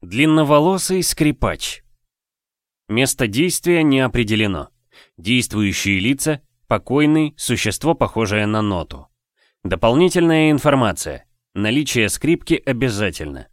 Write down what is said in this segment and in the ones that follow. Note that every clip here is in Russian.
Длинноволосый скрипач. Место действия не определено. Действующие лица – покойный, существо, похожее на ноту. Дополнительная информация. Наличие скрипки обязательно.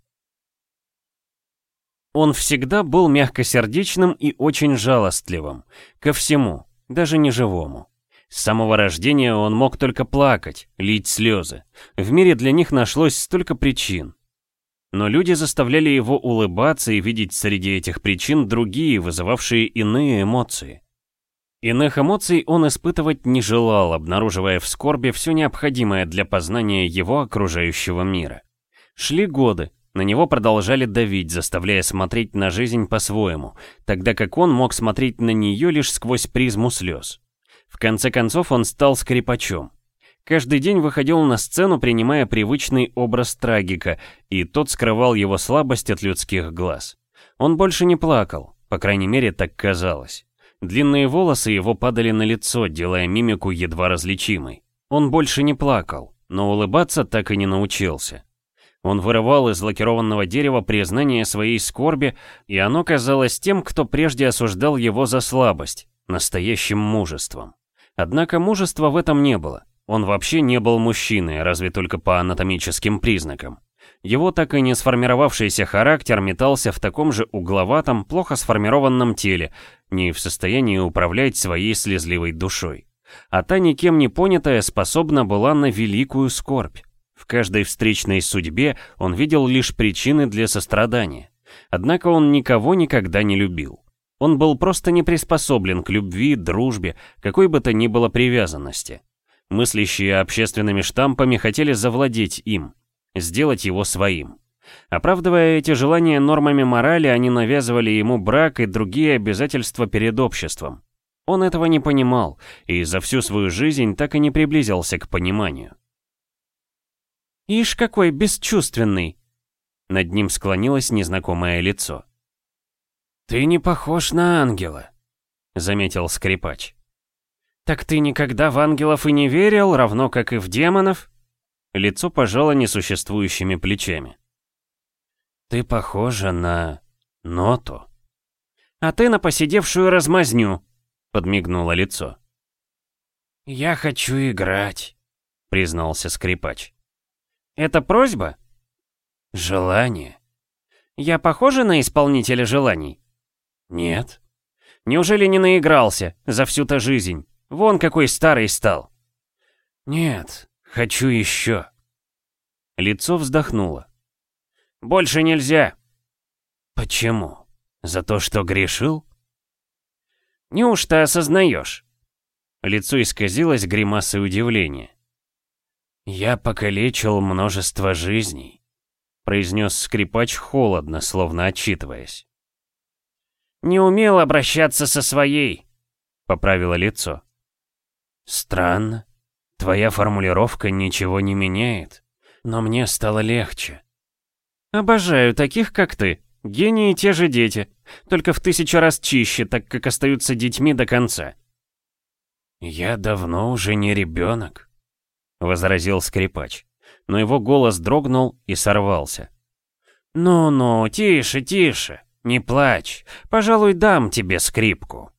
Он всегда был мягкосердечным и очень жалостливым. Ко всему, даже неживому. С самого рождения он мог только плакать, лить слезы. В мире для них нашлось столько причин. Но люди заставляли его улыбаться и видеть среди этих причин другие, вызывавшие иные эмоции. Иных эмоций он испытывать не желал, обнаруживая в скорби все необходимое для познания его окружающего мира. Шли годы, на него продолжали давить, заставляя смотреть на жизнь по-своему, тогда как он мог смотреть на нее лишь сквозь призму слез. В конце концов он стал скрипачом. Каждый день выходил на сцену, принимая привычный образ трагика, и тот скрывал его слабость от людских глаз. Он больше не плакал, по крайней мере, так казалось. Длинные волосы его падали на лицо, делая мимику едва различимой. Он больше не плакал, но улыбаться так и не научился. Он вырывал из лакированного дерева признание своей скорби, и оно казалось тем, кто прежде осуждал его за слабость, настоящим мужеством. Однако мужества в этом не было. Он вообще не был мужчиной, разве только по анатомическим признакам. Его так и не сформировавшийся характер метался в таком же угловатом, плохо сформированном теле, не в состоянии управлять своей слезливой душой. А та никем не понятая способна была на великую скорбь. В каждой встречной судьбе он видел лишь причины для сострадания. Однако он никого никогда не любил. Он был просто не приспособлен к любви, дружбе, какой бы то ни было привязанности. Мыслящие общественными штампами хотели завладеть им, сделать его своим. Оправдывая эти желания нормами морали, они навязывали ему брак и другие обязательства перед обществом. Он этого не понимал и за всю свою жизнь так и не приблизился к пониманию. «Ишь, какой бесчувственный!» Над ним склонилось незнакомое лицо. «Ты не похож на ангела», — заметил скрипач. «Так ты никогда в ангелов и не верил, равно как и в демонов?» Лицо пожало несуществующими плечами. «Ты похожа на ноту». «А ты на поседевшую размазню», — подмигнуло лицо. «Я хочу играть», — признался скрипач. «Это просьба?» «Желание». «Я похожа на исполнителя желаний?» «Нет». «Неужели не наигрался за всю-то жизнь? Вон какой старый стал». «Нет, хочу еще». Лицо вздохнуло. «Больше нельзя». «Почему? За то, что грешил?» «Неужто осознаешь?» Лицо исказилось гримасой удивления. «Я покалечил множество жизней», — произнес скрипач холодно, словно отчитываясь. «Не умел обращаться со своей», — поправило лицо. «Странно. Твоя формулировка ничего не меняет, но мне стало легче». «Обожаю таких, как ты. Гении те же дети, только в 1000 раз чище, так как остаются детьми до конца». «Я давно уже не ребенок», — возразил скрипач, но его голос дрогнул и сорвался. «Ну-ну, тише, тише, не плачь, пожалуй, дам тебе скрипку».